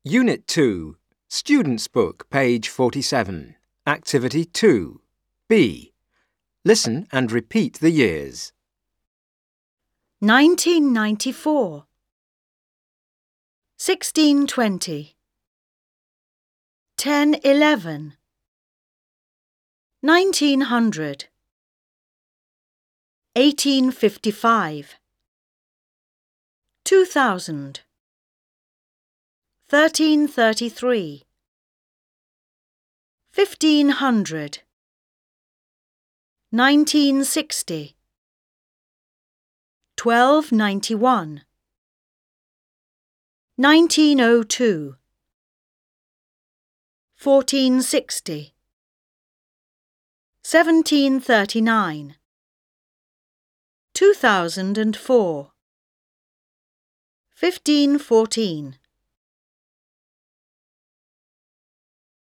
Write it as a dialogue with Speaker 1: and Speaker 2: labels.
Speaker 1: Unit 2, Student's Book, page 47. Activity 2. B. Listen and repeat the years.
Speaker 2: 1994 1620 1011 1900 1855 2000 1333 1500 1960 1291 1902 1460 1739 2004 1514